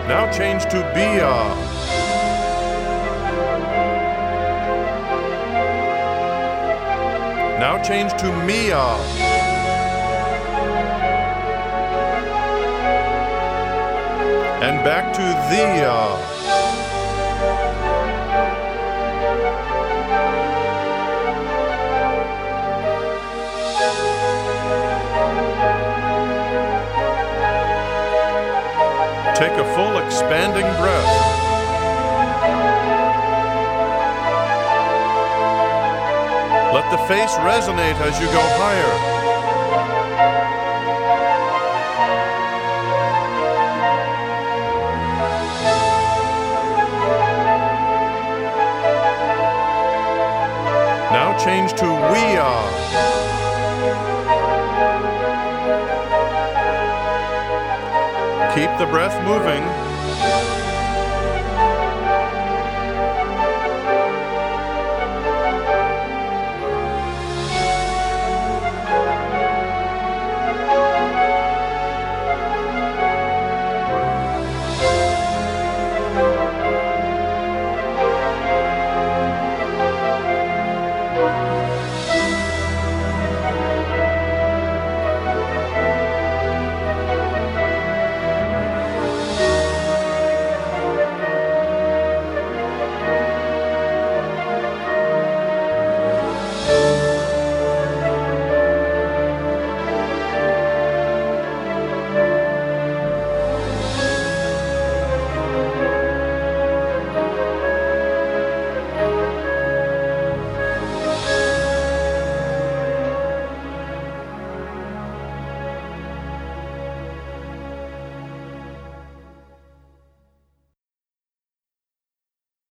Now change to Bia. Now change to Mia. And back to Thea. Take a full expanding breath. Let the face resonate as you go higher. Now change to we are. Keep the breath moving.